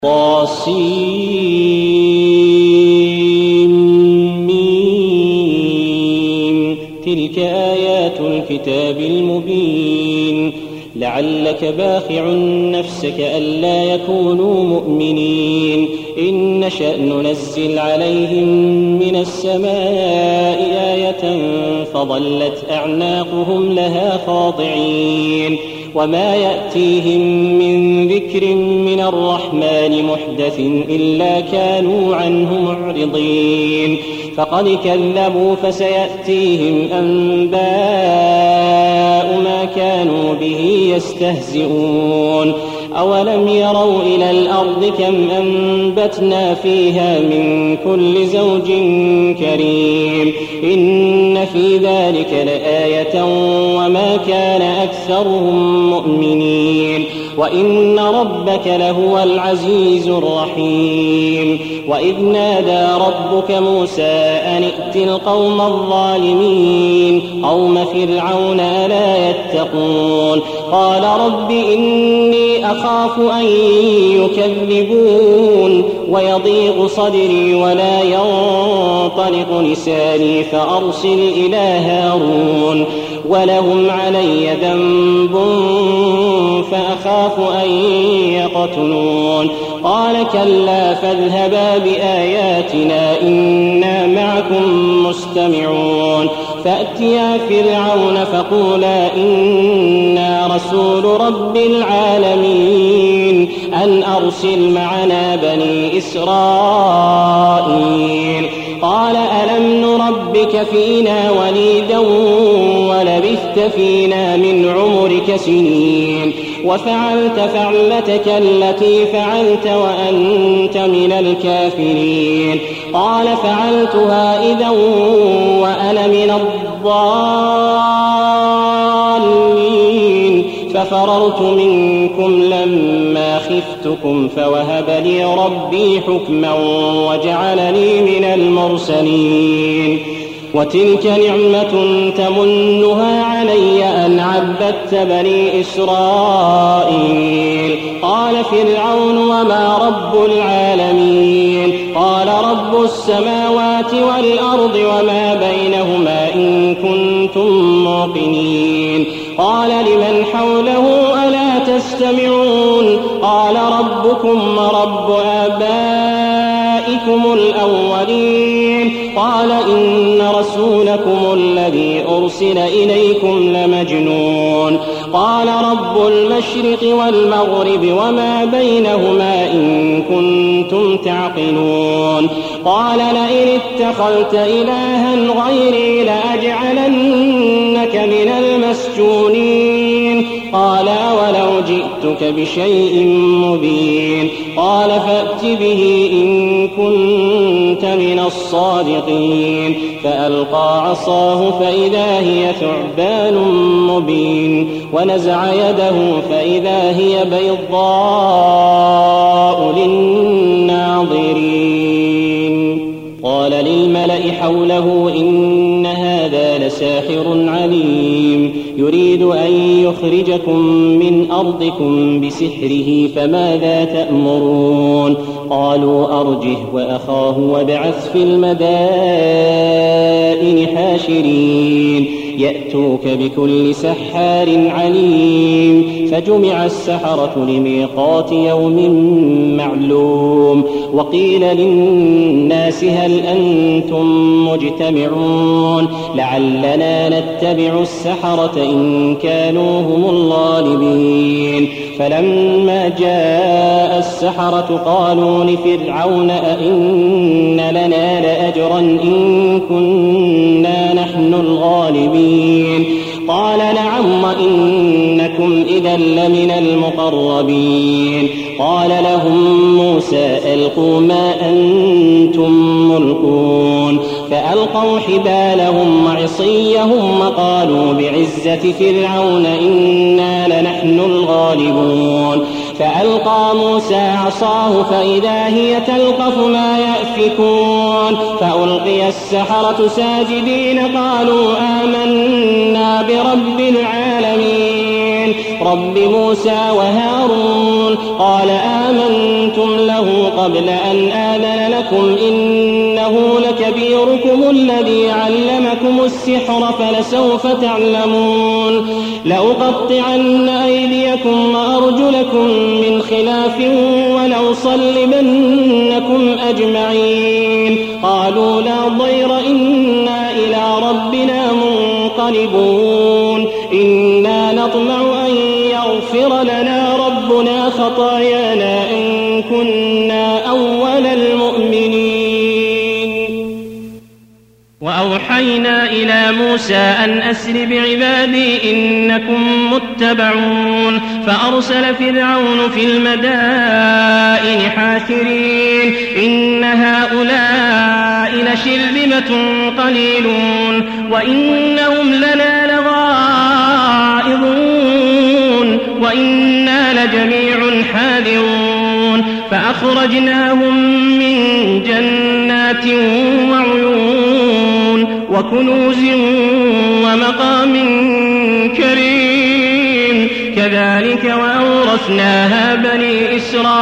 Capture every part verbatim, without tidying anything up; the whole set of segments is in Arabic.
طاسيم تلك آيات الكتاب المبين لعلك باخع نفسك ألا يكونوا مؤمنين إن نشأ ننزل عليهم من السماء آية فظلت أعناقهم لها خاضعين وما يأتيهم من ذكر من الرحمن محدث إلا كانوا عنه معرضين فقد كذبوا فسيأتيهم أنباء ما كانوا به يستهزئون أولم يروا إلى الأرض كم أنبتنا فيها من كل زوج كريم إن في ذلك لآية وما كان أكثرهم مؤمنين وإن ربك لهو العزيز الرحيم وإذ نادى ربك موسى أن ائت القوم الظالمين قوم فرعون ألا يتقون قال رب إني أخاف أن يكذبون ويضيق صدري ولا ينطلق لساني فأرسل إلى هارون ولهم علي ذنب فأخاف أن يقتلون قال كلا فاذهبا بآياتنا إنا معكم مستمعون فأتيا فرعون فقولا إنا رسول رب العالمين أن أرسل معنا بني إسرائيل قال ألم نربك فينا وليدا ولبثت فينا من عمرك سنين وفعلت فعلتك التي فعلت وأنت من الكافرين قال فعلتها إذا وأنا من الضالين ففررت منكم لما خفتكم فوهب لي ربي حكما وجعلني من المرسلين وتلك نعمة تمنها علي أن عبدت بني إسرائيل قال فرعون وما رب العالمين قال رب السماوات والأرض وما بينهما إن كنتم موقنين قال لمن حوله ألا تستمعون قال ربكم رب آبائكم الأولين قال إن رسولكم الذي أرسل إليكم لمجنون قال رب المشرق والمغرب وما بينهما إن كنتم تعقلون قال لئن اتخذت إلها غيري لأجعلنك من المسجونين قال ولو جئتك بشيء مبين قال فأت به إن كنت من الصادقين فألقى عصاه فإذا هي ثعبان مبين ونزع يده فإذا هي بيضاء للناظرين قال للملأ حوله إن هذا لساحر عليم يريد أن يخرجكم من أرضكم بسحره فماذا تأمرون قالوا أرجه وأخاه وابعث في المدائن حاشرين يأتوك بكل سحار عليم فجمع السحرة لميقات يوم معلوم وقيل للناس هل أنتم مجتمعون لعلنا نتبع السحرة إن كانوا هم الغالبين فلما جاء السحرة قالوا لفرعون أئن لنا لأجرا إن كنا نحن الغالبين قال نعم وإنكم إذا لمن المقربين قال لهم موسى ألقوا ما أنتم ملقون فألقوا حبالهم وعصيهم وقالوا بعزة فرعون إنا لنحن الغالبون فألقى موسى عصاه فإذا هي تلقف ما يأفكون فألقي السحرة ساجدين قالوا آمنا برب العالمين رب موسى وهارون قال آمنتم له قبل أن آذن لكم إنه لكبيركم الذي علمكم السحر فلسوف تعلمون لأقطعن أيديكم وأرجلكم من خلاف ولأصلبنكم أجمعين قالوا لا ضير إنا إلى ربنا منقلبون إنا نطمع أن يغفر لنا ربنا خطايانا إن كنا أول المؤمنين وأوحينا إلى موسى أن أسر بعبادي إنكم متبعون فأرسل فرعون في المدائن حاشرين إن هؤلاء لشرذمة قليلون وإنهم لنا لغائظون وإنا لجميع حاذرون فأخرجناهم من جنات وعيون وكنوز ومقام كريم كذلك وأورثناها بني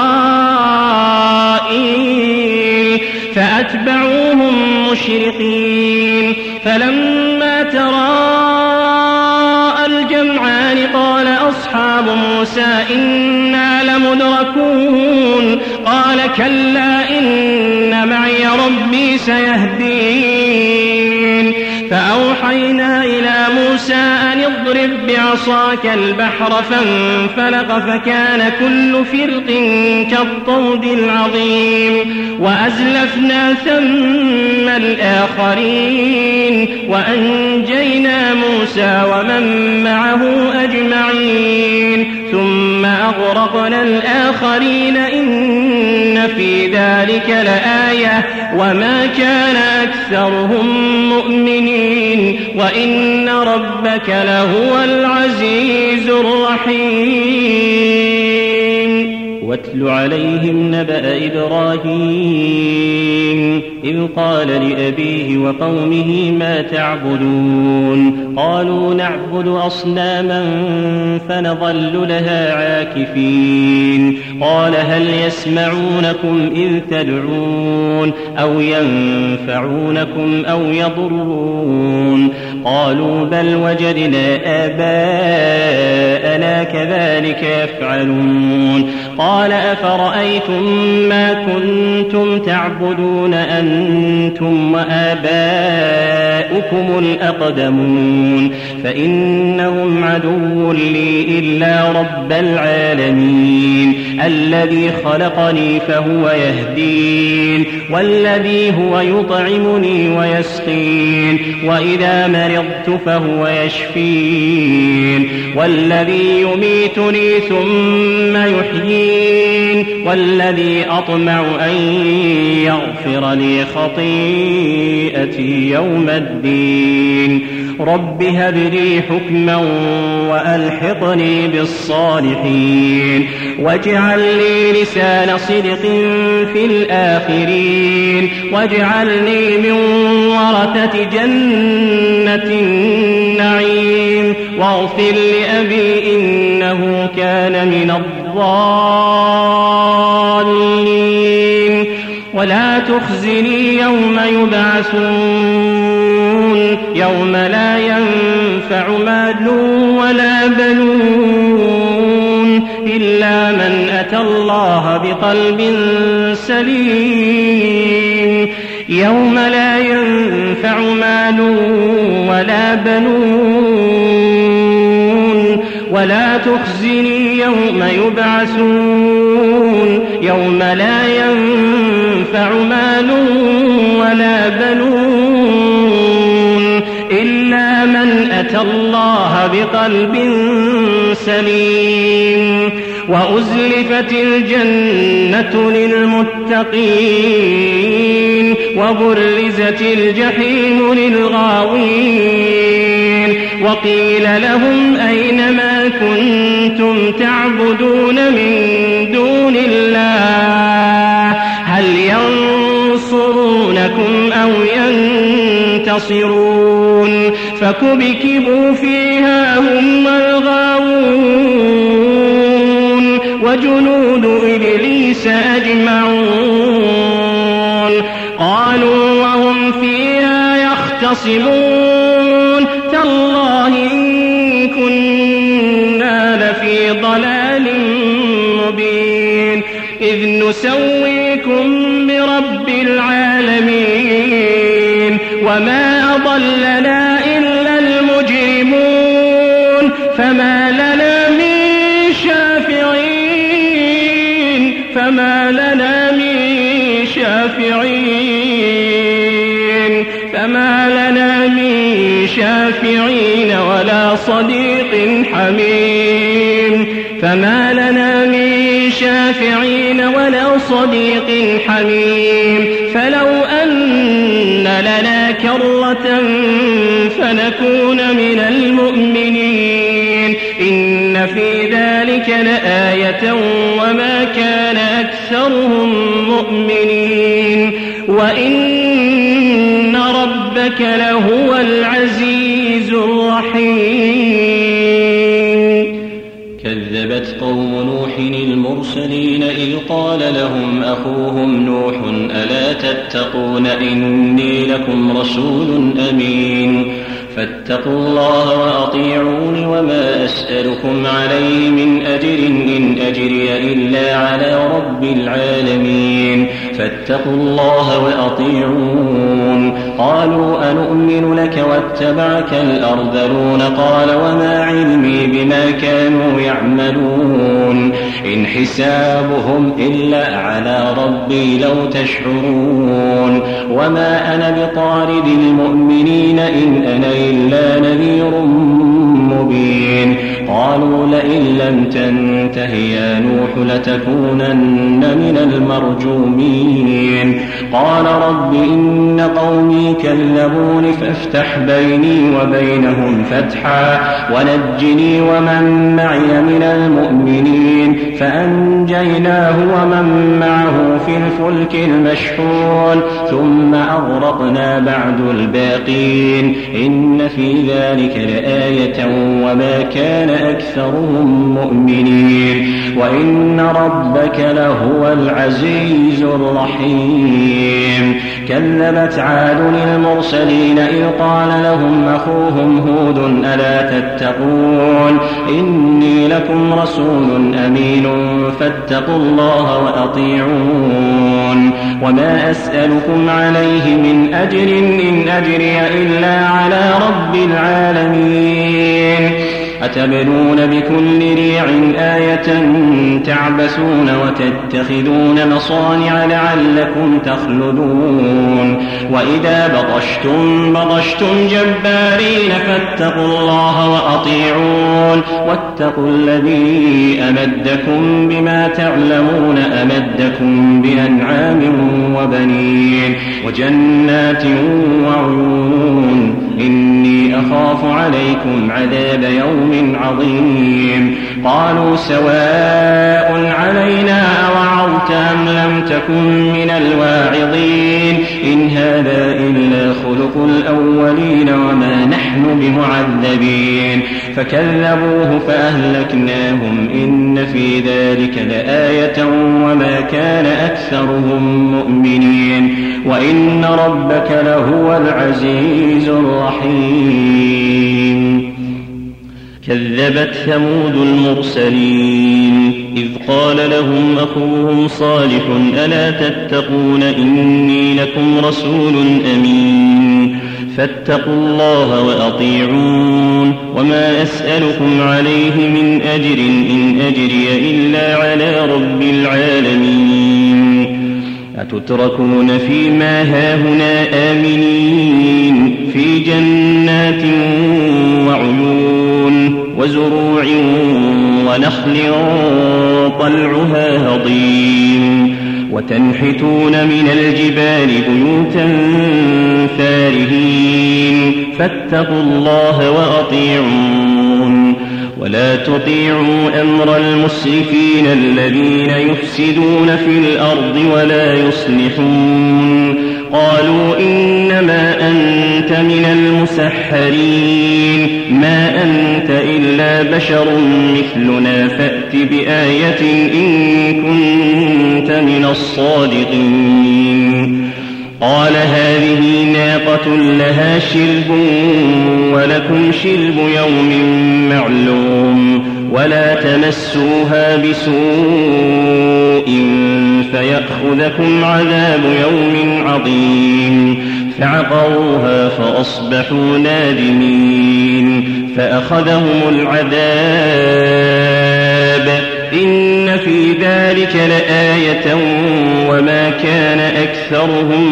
إسرائيل فأتبعوهم مشرقين فلما تراءى الجمعان قال أصحاب موسى إنا لمدركون قال كلا إن معي ربي سيهدين فأوحينا إلى موسى أن اضرب بعصاك البحر فانفلق فكان كل فرق كالطود العظيم وأزلفنا ثم الآخرين وأنجينا موسى ومن معه أجمعين ثم أغرقنا الآخرين إن في ذلك لآية وما كان أكثرهم مؤمنين وإن ربك لهو العزيز الرحيم واتل عليهم نبأ إبراهيم إذ قال لأبيه وقومه ما تعبدون قالوا نعبد أصناما فنظل لها عاكفين قال هل يسمعونكم إذ تدعون أو ينفعونكم أو يضرون قالوا بل وجدنا آباءنا كذلك يفعلون قال أفرأيتم ما كنتم تعبدون أنتم وآباؤكم الأقدمون فإنهم عدو لي إلا رب العالمين الذي خلقني فهو يهدين والذي هو يطعمني ويسقين وإذا مرضت فهو يشفين والذي يميتني ثم يحيين والذي أطمع أن يغفر لي خطيئتي يوم الدين رب هب لي حكما وألحقني بالصالحين واجعل لي لسان صدق في الآخرين واجعلني من ورثة جنة النعيم واغفر لأبي إنه كان من الضالين ولا تخزني يوم يبعثون يوم لا ينفع مال ولا بنون إلا من أتى الله بقلب سليم يوم لا ينفع مال ولا بنون ولا تخزني يوم يبعثون يوم لا ينفع مال ولا بنون إلا من أتى الله بقلب سليم وأزلفت الجنة للمتقين وبرزت الجحيم للغاوين وقيل لهم أين ما كنتم تعبدون من دون الله هل ينصرونكم أو ينتصرون فكبكبوا فيها هم والغاوون وجنود إبليس أجمعون قالوا وهم فيها يختصمون تالله إن كنا لفي ضلال مبين إذ نسويكم برب العالمين وما أضلنا إلا المجرمون فما لنا من شافعين فما لنا من شافعين فما لنا من شافعين ولا صديق حميم فما لنا من شافعين ولا صديق حميم فلو أن لنا كرة فنكون من المؤمنين إن في ذلك لآية وما كان أكثرهم مؤمنين وإن ربك لهو العزيز الرحيم. كذبت قوم نوح المرسلين إذ قال لهم أخوهم نوح ألا تتقون إني لكم رسول أمين فاتقوا الله وأطيعون وما أسألكم عليه من أجر إن أجري إلا على رب العالمين فاتقوا الله وأطيعون. قالوا أنؤمن لك واتبعك الأرذلون قال وما علمي بما كانوا يعملون إن حسابهم إلا على ربي لو تشعرون وما أنا بطارد المؤمنين إن أنا إلا نذير مبين. قالوا لئن لم تنته يا نوح لتكونن من المرجومين. قال رب إن قومي كذبون فافتح بيني وبينهم فتحا ونجني ومن معي من المؤمنين فأنجيناه ومن معه في الفلك المشحون ثم أغرقنا بعد الباقين إن في ذلك لآية وما كان أكثرهم مؤمنين وإن ربك لهو العزيز الرحيم. كذبت عاد المرسلين إذ قال لهم أخوهم هود ألا تتقون إني لكم رسول أمين فاتقوا الله وأطيعون وما أسألكم عليه من أجر إن أجري إلا على رب العالمين. أتبنون بكل ريع آية تعبثون وتتخذون مصانع لعلكم تخلدون وإذا بطشتم بطشتم جبارين فاتقوا الله وأطيعون واتقوا الذي أمدكم بما تعلمون أمدكم بأنعام وبنين وجنات وعيون إني أخاف عليكم عذاب يوم عظيم. قالوا سواء علينا أوعظت أم لم تكن من الواعظين إن هذا إلا خلق الأولين وما نحن بمعذبين. فكذبوه فأهلكناهم إن في ذلك لآية وما كان أكثرهم مؤمنين وإن ربك لهو العزيز الرحيم. كذبت ثمود المرسلين إذ قال لهم أخوهم صالح ألا تتقون إني لكم رسول أمين فاتقوا الله وأطيعون وما أسألكم عليه من أجر إن أجري إلا على رب العالمين. أتتركون فيما هاهنا آمنين في جنات وعيون وزروع ونخل طلعها هضيم وتنحتون من الجبال بيوتا فارهين فاتقوا الله وأطيعون ولا تطيعوا أمر المسرفين الذين يفسدون في الأرض ولا يصلحون. قالوا إنما أنت من المسحرين ما أنت إلا بشر مثلنا فأت بآية إن كنت من الصادقين. قال هذه ناقة لها شرب ولكم شرب يوم معلوم ولا تمسوها بسوء فيأخذكم عذاب يوم عظيم. فعقروها فأصبحوا نادمين فأخذهم العذاب إن في ذلك لآية وما كان أكثرهم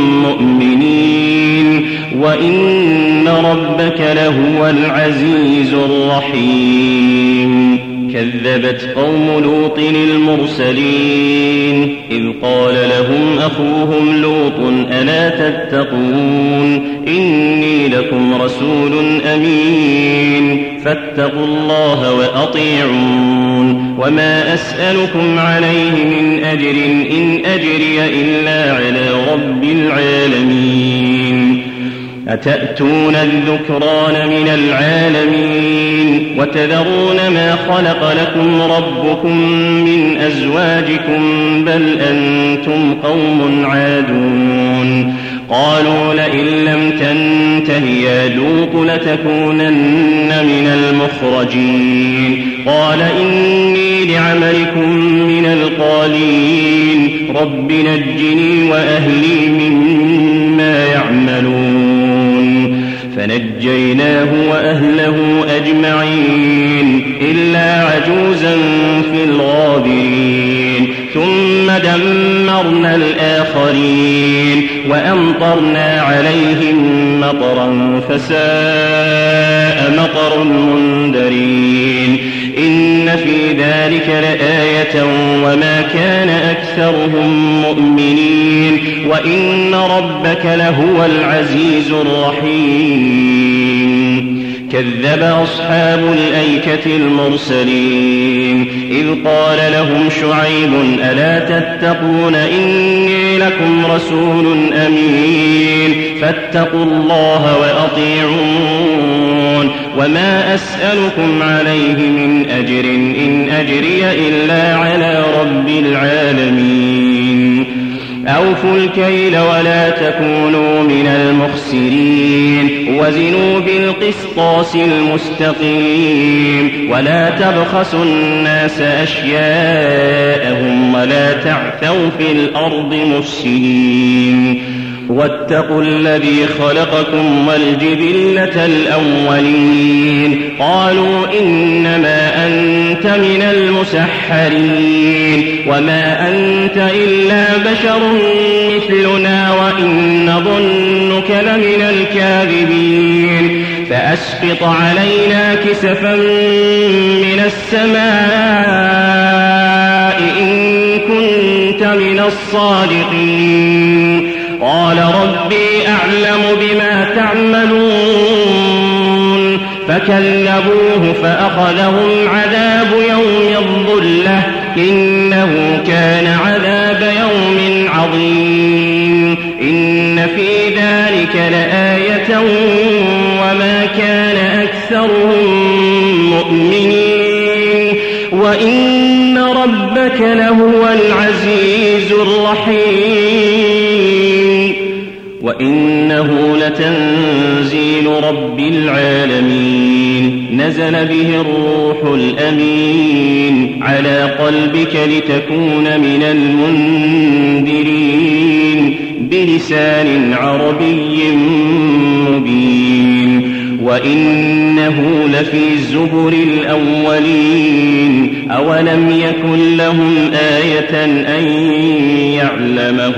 مؤمنين وإن ربك لهو العزيز الرحيم. كذبت قوم لوط المرسلين إذ قال لهم أخوهم لوط ألا تتقون إني لكم رسول أمين فاتقوا الله وأطيعون وما أسألكم عليه من أجر إن أجري إلا على رب العالمين. أتأتون الذكران من العالمين وتذرون ما خلق لكم ربكم من أزواجكم بل أنتم قوم عادون. قالوا لئن لم تنته يا لوط لتكونن من المخرجين. قال إني لعملكم من القالين رب نجني وأهلي مما يعملون. فنجيناه وأهله أجمعين إلا عجوزا في الغابرين. ثم دمرنا الآخرين وأمطرنا عليهم مطرا فساء مطر المنذرين. إن في ذلك لآية وما كان أكثرهم مؤمنين وإن ربك لهو العزيز الرحيم. كذب أصحاب الأيكة المرسلين إذ قال لهم شعيب ألا تتقون إني لكم رسول أمين فاتقوا الله وأطيعون وما أسألكم عليه من أجر إن أجري إلا على رب العالمين. أوفوا الكيل ولا تكونوا من المخسرين وزنوا بالقسطاس المستقيم ولا تبخسوا الناس أشياءهم ولا تعثوا في الأرض مفسدين. واتقوا الذي خلقكم والجبلة الأولين. قالوا إنما أنت من المسحرين وما أنت إلا بشر مثلنا وإن نظنك لمن الكاذبين. فأسقط علينا كسفا من السماء إن كنت من الصادقين. قال ربي أعلم بما تعملون فكذبوه فأخذهم عذاب يوم الظلة إنه كان عذاب يوم عظيم. إن في ذلك لآية وما كان أكثرهم مؤمنين وإن ربك لهو العزيز الرحيم. وإنه لتنزيل رب العالمين نزل به الروح الأمين على قلبك لتكون من المنذرين بلسان عربي مبين. وإنه لفي زبر الأولين أولم يكن لهم آية أن يعلمه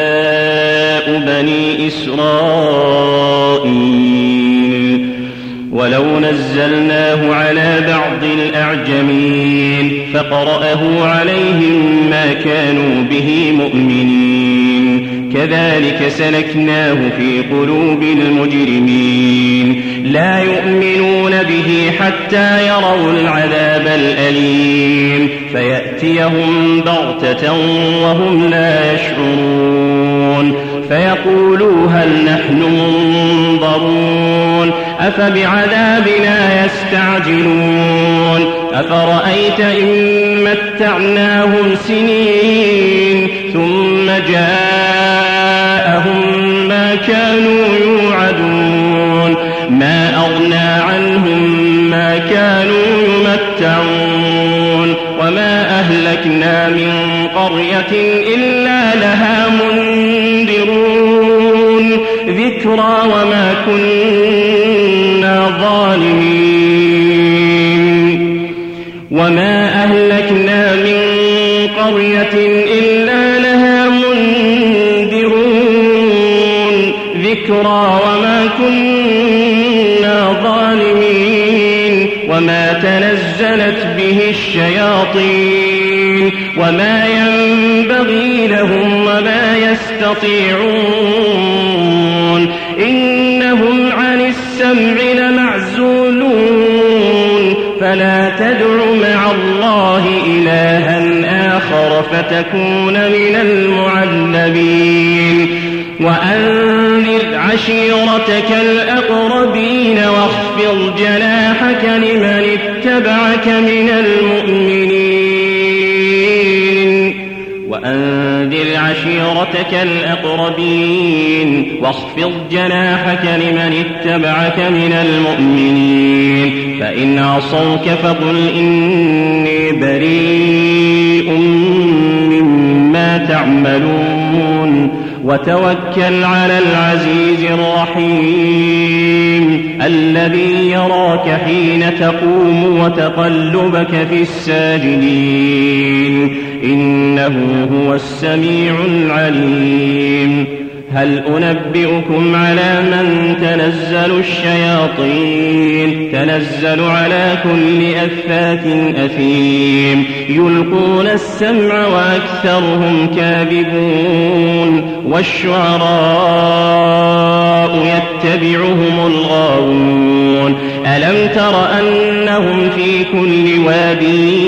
علماء بني إسرائيل. ولو نزلناه على بعض الأعجمين فقرأه عليهم ما كانوا به مؤمنين كذلك سلكناه في قلوب المجرمين لا يؤمنون به حتى يروا العذاب الأليم فيأتيهم بغتة وهم لا يشعرون فيقولوا هل نحن منظرون أفبعذابنا يستعجلون أفرأيت إن متعناهم سنين ثم جاءهم ما كانوا يوعدون ما أغنى عنهم ما كانوا يمتعون وما أهلكنا من قرية إلا لها منذرون ذكرى وما كنا ظالمين وما أهلكنا من قرية إلا لها منذرون ذكرى وما كنا ظالمين وما تنزلت به الشياطين وما ينبغي لهم وما يستطيعون إنهم عن السمع لمعزولون فلا تدع مع الله إلها آخر فتكون من المعذبين وأنذر عشيرتك الأقربين واخفض جناحك لمن اتبعك من المؤمنين وأنذر عشيرتك الأقربين واخفض جناحك لمن اتبعك من المؤمنين فإن عصوك فقل إني بريء مما تعملون وتوكل على العزيز الرحيم الذي يراك حين تقوم وتقلبك في الساجدين إنه هو السميع العليم هل أنبئكم على من تنزل الشياطين تنزل على كل أفاك أثيم يلقون السمع وأكثرهم كاذبون والشعراء يتبعهم الغاوون ألم تر أنهم في كل واد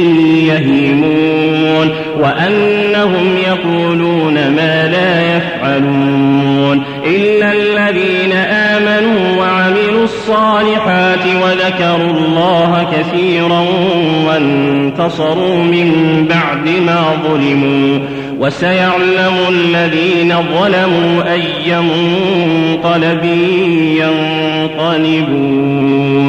يهيمون وأنهم يقولون ما لا يفعلون إلا الذين آمنوا وعملوا الصالحات وذكروا الله كثيرا وانتصروا من بعد ما ظلموا وسيعلم الذين ظلموا أي منقلب ينقلبون